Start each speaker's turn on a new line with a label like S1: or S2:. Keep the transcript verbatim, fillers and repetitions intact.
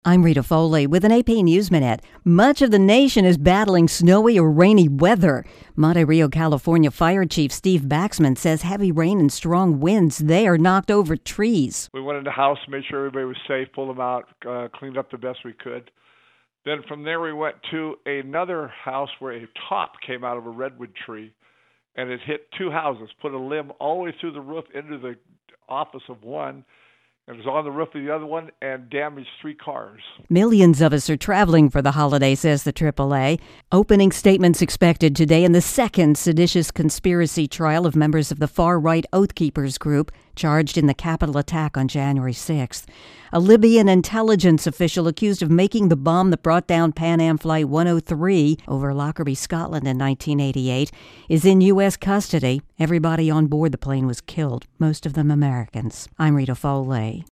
S1: I'm Rita Foley with an A P News Minute. Much of the nation is battling snowy or rainy weather. Monte Rio, California Fire Chief Steve Baxman says heavy rain and strong winds there knocked over trees.
S2: We went in the house, made sure everybody was safe, pulled them out, uh, cleaned up the best we could. Then from there we went to another house where a top came out of a redwood tree, and it hit two houses, put a limb all the way through the roof into the office of one. It was on the roof of the other one and damaged three cars.
S1: Millions of us are traveling for the holiday, says the triple A. Opening statements expected today in the second seditious conspiracy trial of members of the far-right Oath Keepers group charged in the Capitol attack on January sixth. A Libyan intelligence official accused of making the bomb that brought down Pan Am Flight one oh three over Lockerbie, Scotland in nineteen eighty-eight is in U S custody. Everybody on board the plane was killed, most of them Americans. I'm Rita Foley.